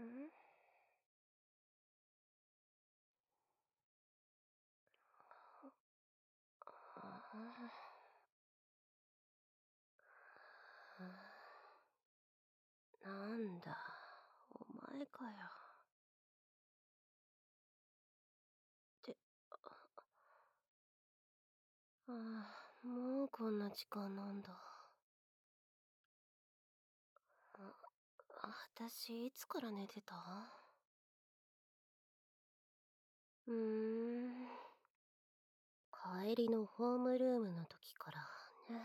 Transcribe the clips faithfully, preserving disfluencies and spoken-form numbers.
なんだ、お前かよ。って、ああ、もうこんな時間なんだ。あ、私いつから寝てた？うーん。帰りのホームルームの時からね。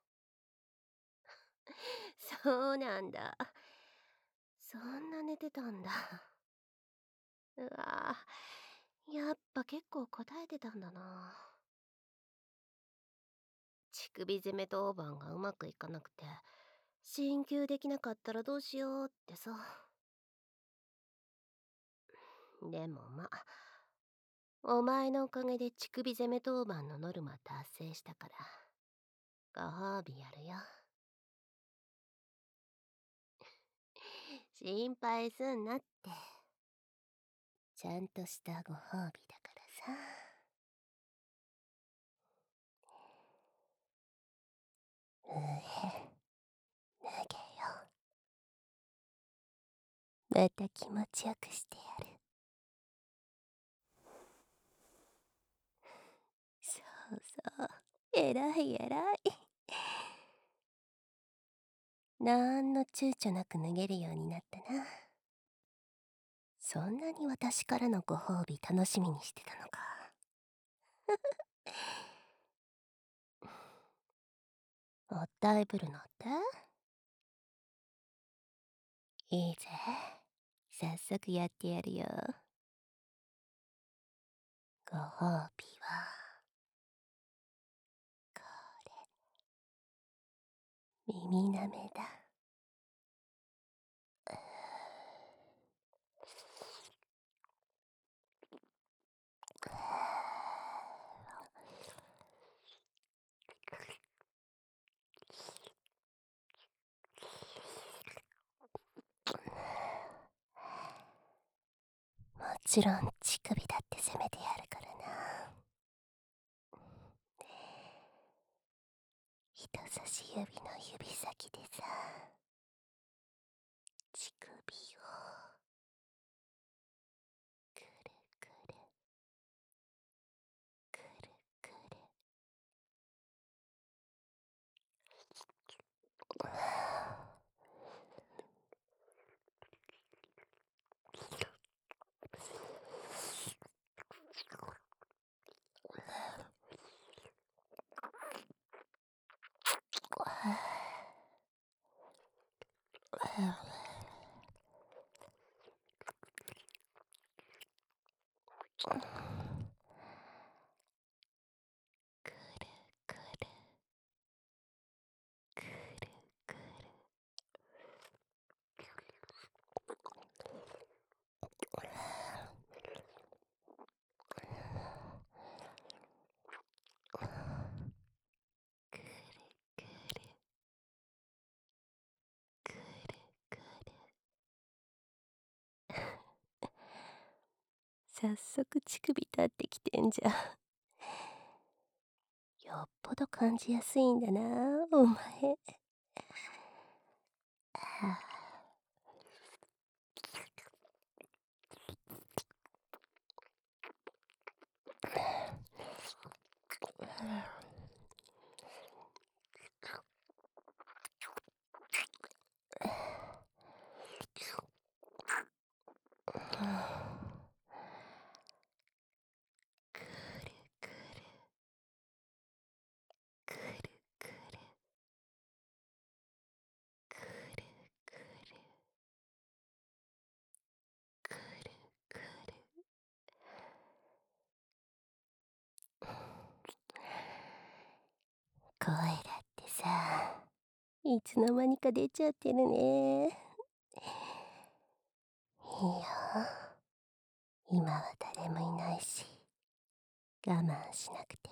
そうなんだ。そんな寝てたんだ。うわぁ、やっぱ結構答えてたんだな。乳首攻め当番がうまくいかなくて、進級できなかったらどうしようってさ。でもまあ、お前のおかげで乳首攻め当番のノルマ達成したから、ご褒美やるよ。心配すんなって。ちゃんとしたご褒美だからさ。うへ、投げよ。また気持ちよくしてやる。そうそう、えらいえらい。なんの躊躇なく脱げるようになったな。そんなに私からのご褒美楽しみにしてたのか。もったいぶるのって？いいぜ。早速やってやるよ。ご褒美は、これ。耳なめだ。もちろん乳首だって攻めてやるからな。人差し指の指先でさ、乳首をくるくるくるくる。くるくるくるくる。くるくる。早速乳首立ってきてんじゃん。よっぽど感じやすいんだな、お前。はあ、くるくるくるくるくるくるくるくる。声だってさ、いつの間にか出ちゃってるね。いいよ。今は誰もいないし、我慢しなくて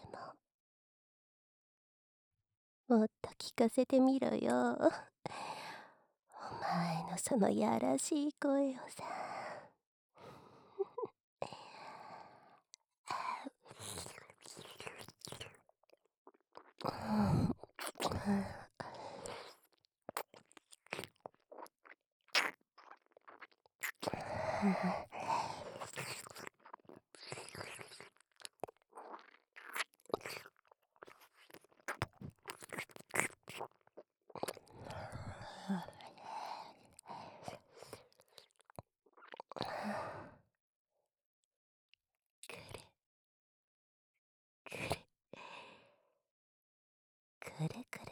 も。もっと聞かせてみろよ。お前のそのやらしい声をさ。 くるくるくるくるくる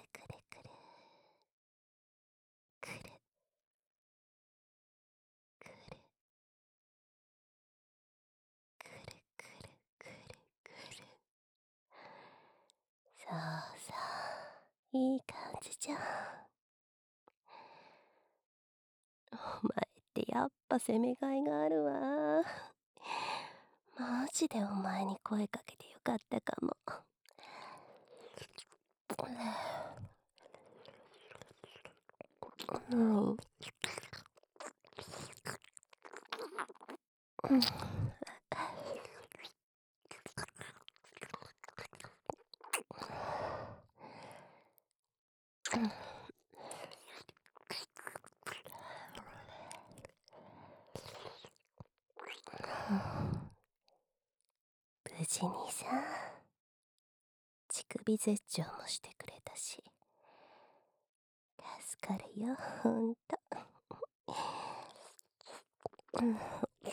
くるくるくるくるくるくる。そうそう、いい感じじゃん。お前ってやっぱ攻めがいがあるわ。マジでお前に声かけてよかったかも。うん。うん。無事にさ、乳首絶頂もしてくれたし、助かるよ、ほんと。うん。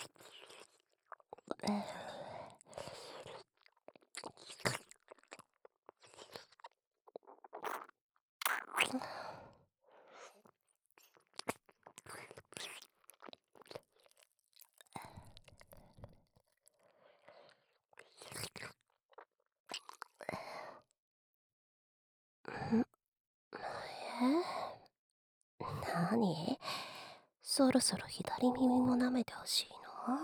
え？なに？そろそろ左耳も舐めてほしいの？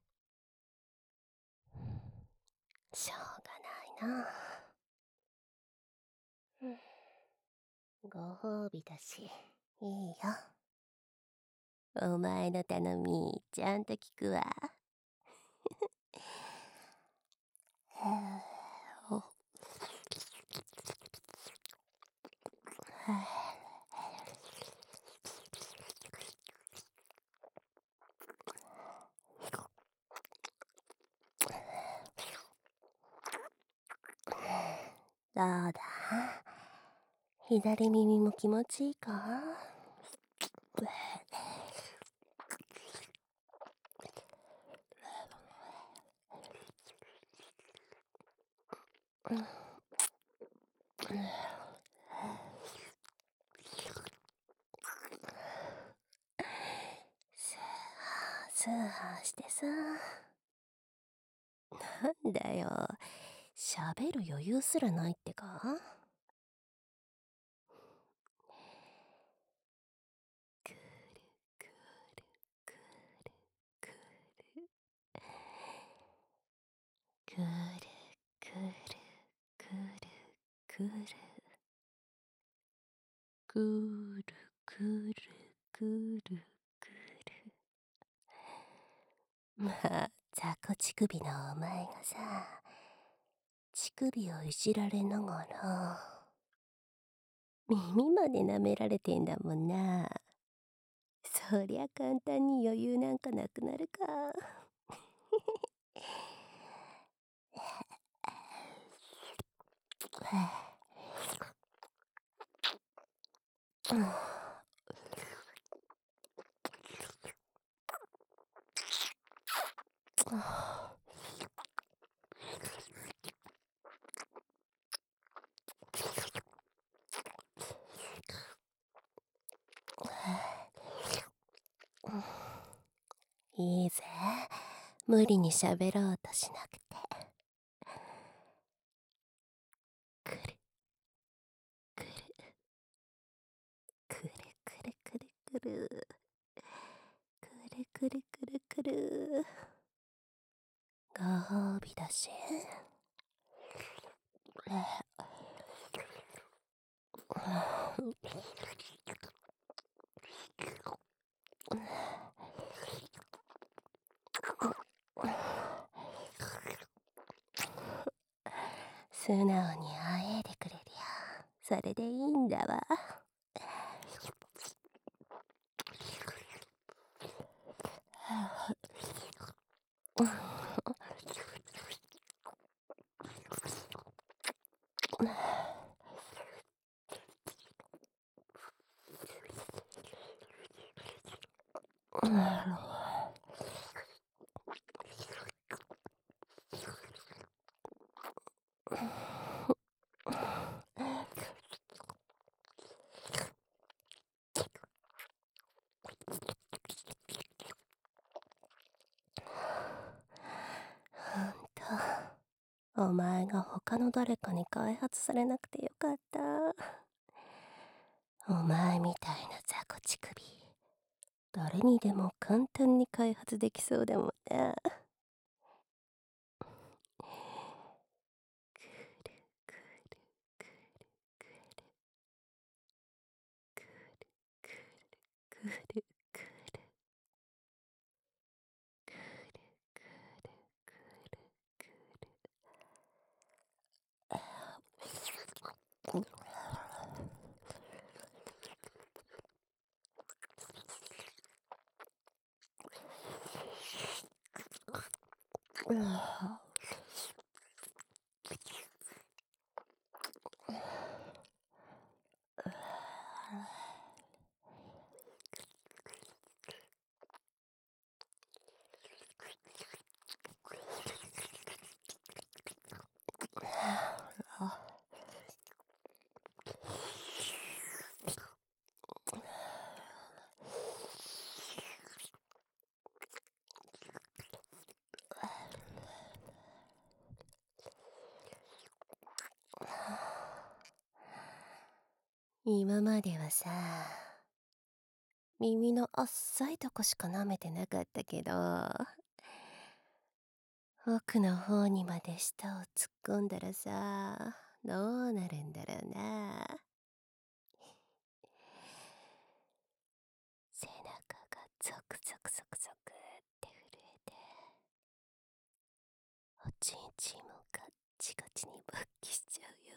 しょうがないな。うん。ご褒美だし、いいよ。お前の頼み、ちゃんと聞くわ。おどうだ？左耳も気持ちいいか？うん。スーハースーハーしてさ。なんだよ、喋る余裕すらないってか？くるくるくるくるくるくるくるくるくるくるくるくる。まあ雑魚乳首のお前がさ、乳首をいじられながら耳まで舐められてんだもんな。そりゃ簡単に余裕なんかなくなるか。いいぜ、無理に喋ろうとしなくて。くるくるくるくるくるくるくるくるくるくる。ご褒美だし。素直にあえいでくれりゃそれでいいんだわ。 ほんと、お前が他の誰かに開発されなくてよかった。お前みたいな雑魚乳首、誰にでも簡単に開発できそうだもんな。くるくるくるくるくるくるくるくるくるくるくるくる。今まではさ、耳の浅いとこしか舐めてなかったけど、奥の方にまで舌を突っ込んだらさ、どうなるんだろうな。背中がゾクゾクゾクゾクって震えて、おちんちんもガッチガチに勃起しちゃうよ。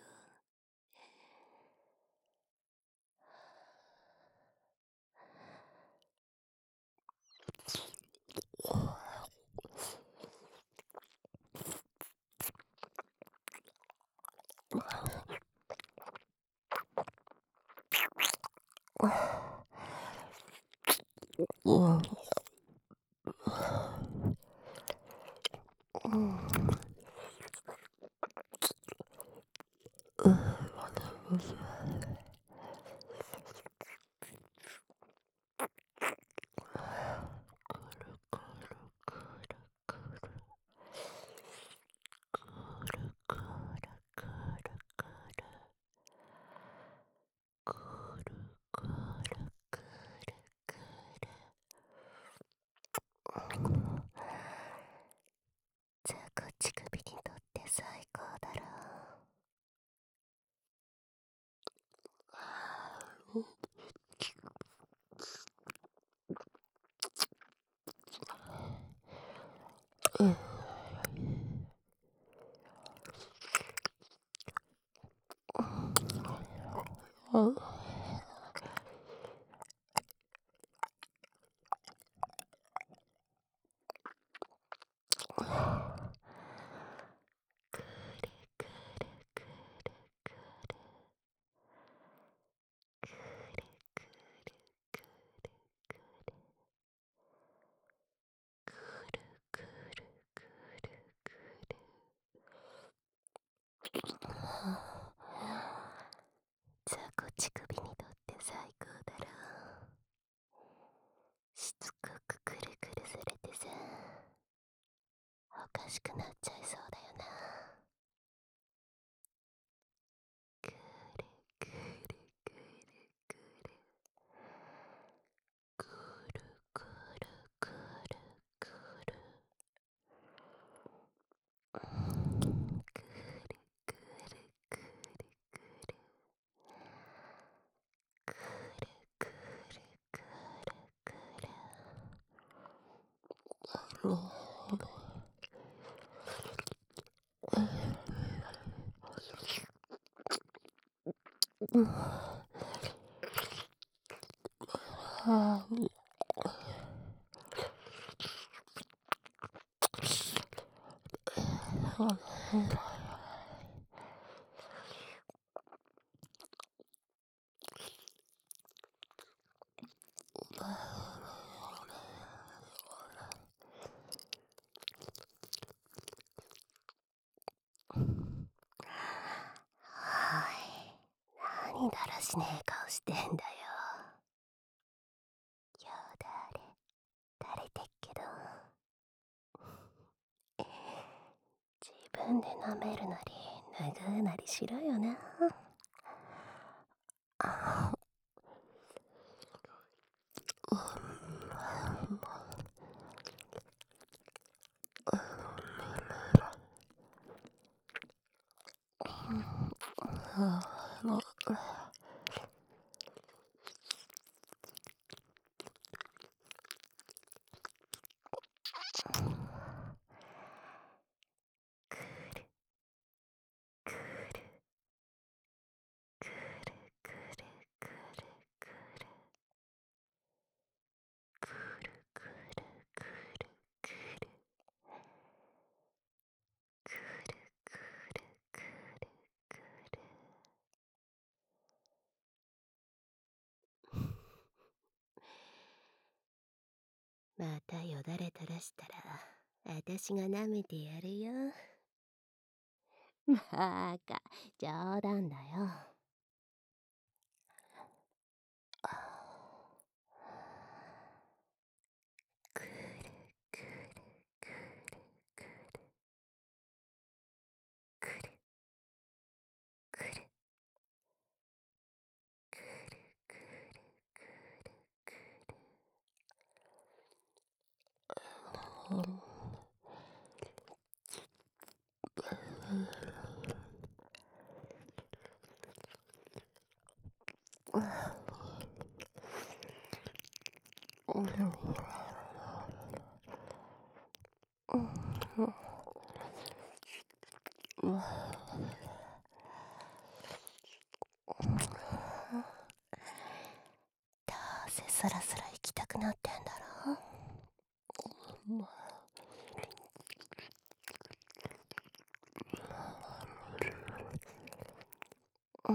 雑魚乳首にとって最高だろう。うん。雑魚乳首にとって最高だろう。しつこくくるくるされてさ、おかしくなっちゃいそうだよな。くるくるくるくるくるくるくるくるくるくるくるくるくるくるくるくる。うん。はあ。 だらしねえ顔してんだよ。よだれ垂れてっけど、自分で舐めるなり拭うなりしろよな。あまたよだれ垂らしたら、あたしが舐めてやるよ。バカ、冗談だよ。くるくるくるくるくるくるくるくるくるくる。どうせそらそら行きたくなってんだろ。うん。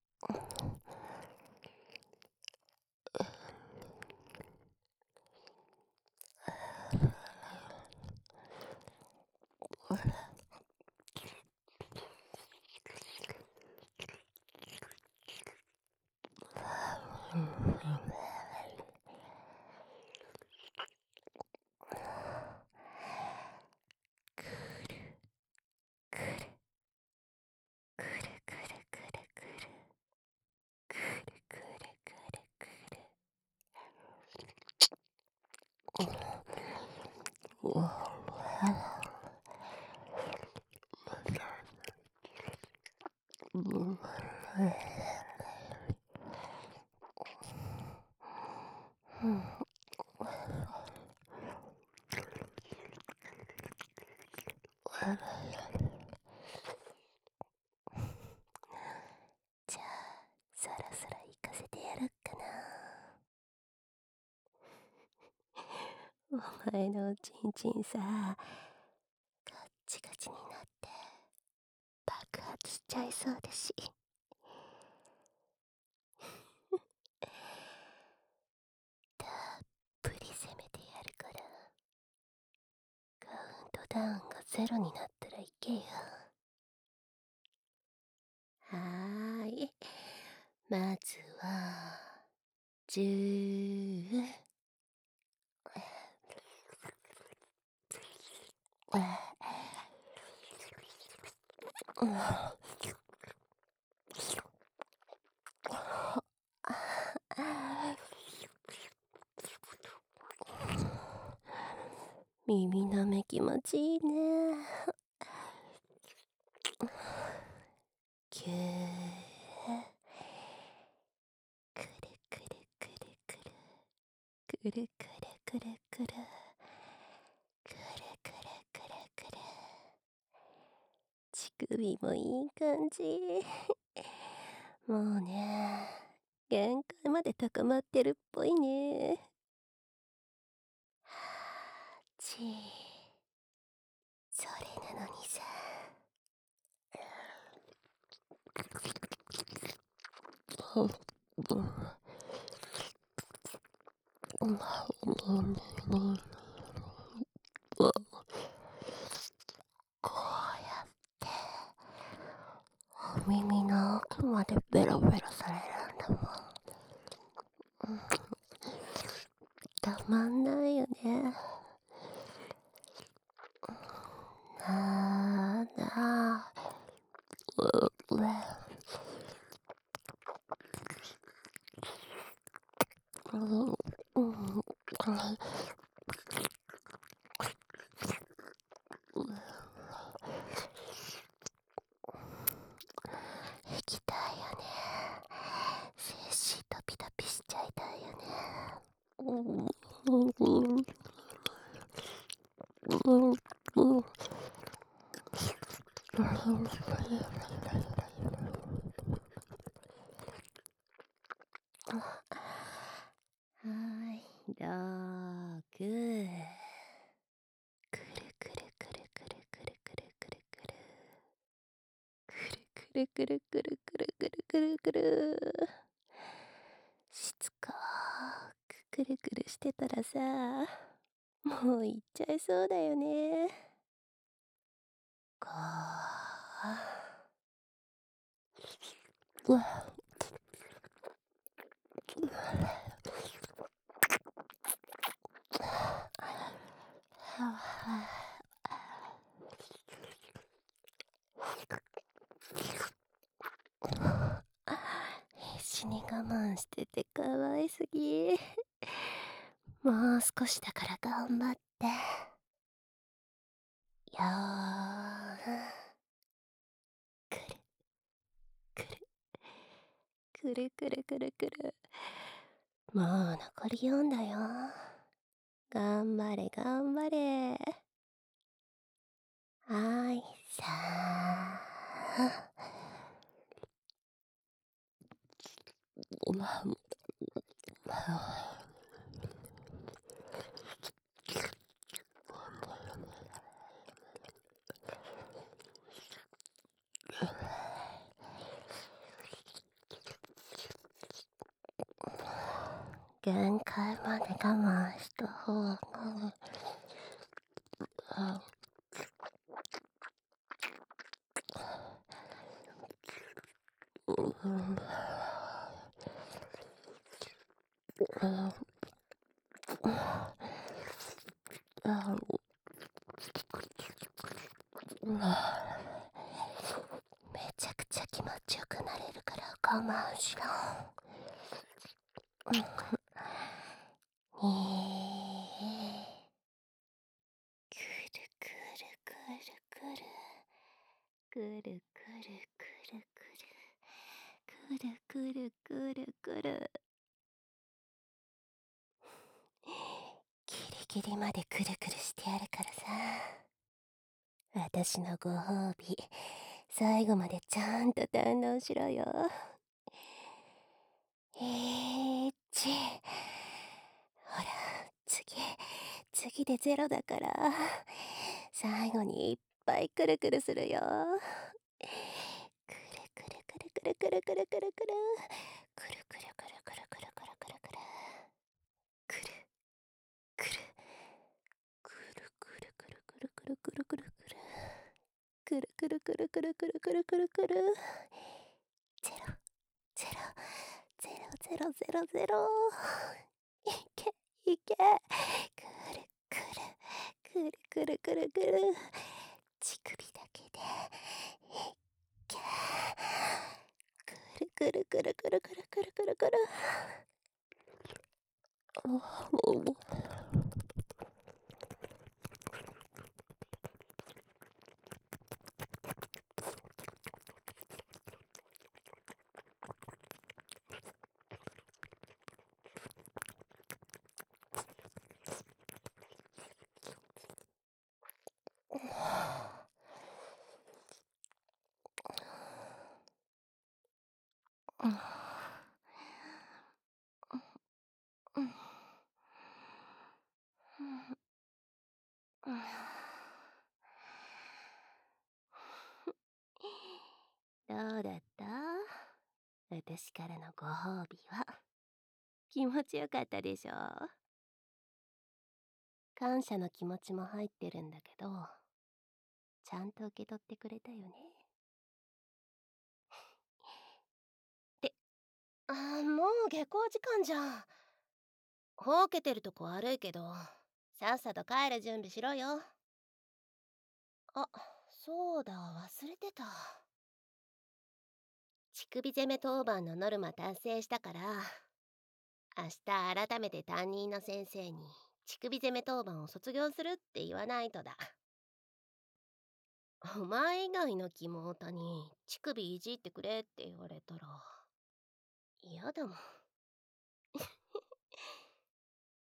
じゃあ、そろそろ行かせてやろっかな。お前のおちんちんさ、ガッチガチになって爆発しちゃいそうだし。たっぷり攻めてやるから、カウントダウンがゼロになったら行けよ。はーい。まずは、じゅう。耳の目気持ちいいね。ぎゅー。くるくるくるくる。くるくるくるくる。くるくるくるくる。乳首もいい感じ。もうね、限界まで高まってるっぽいね。はぁちー。それなのにさ。こうやってお耳の奥までベロベロさまんないよね。あーだー。うううんうん行きたいよね。精子ドピドピしちゃいたいよね。うんうんうんうんはい、ローグ。くるくるくるくるくるくるくるくる。くるくるくるくるくるくるくる。しつこーくくるくるしてたらさ、もう行っちゃいそうだよね。こう。うわ。必死に我慢しててかわいすぎ。もう少しだから頑張って。よーくるくるくるくるくるくる。もう残りよんだよ。頑張れ頑張れ。はーい、さあ。限界まで我慢した方が、あ、うん、あ、あ、めちゃくちゃ気持ちよくなれるから我慢しろ。うん、えー、くるくるくるくるくるくるくるくるくるくるくる。ギリギリまでくるくるしてやるからさ。私のご褒美、最後までちゃんと堪能しろよ。えーち。ほら、次、次でゼロだから、最後にいっぱいくるくるするよ。くるくるくるくるくるくるくるくる。くるくるくるくるくるくるくるくる。くる、くる。くるくるくるくるくるくるくるくる。くるくるくるくるくるくるくるくる。ゼロ、ゼロ、ゼロゼロゼロゼロ。いけ、いけ。くるくる、くるくるくるくる。乳首だけで。いけ。くるくるくるくるくるくるくるくる。あ、もう。うんうんうんどうだった？私からのご褒美は。気持ちよかったでしょ？感謝の気持ちも入ってるんだけど、ちゃんと受け取ってくれたよね。って、あーもう下校時間じゃん。 ほうけてるとこ悪いけど、さっさと帰る準備しろよ。あ、そうだ、忘れてた。乳首攻め当番のノルマ達成したから、明日改めて担任の先生に乳首攻め当番を卒業するって言わないとだ。お前以外の妹に乳首いじってくれって言われたら嫌だもん。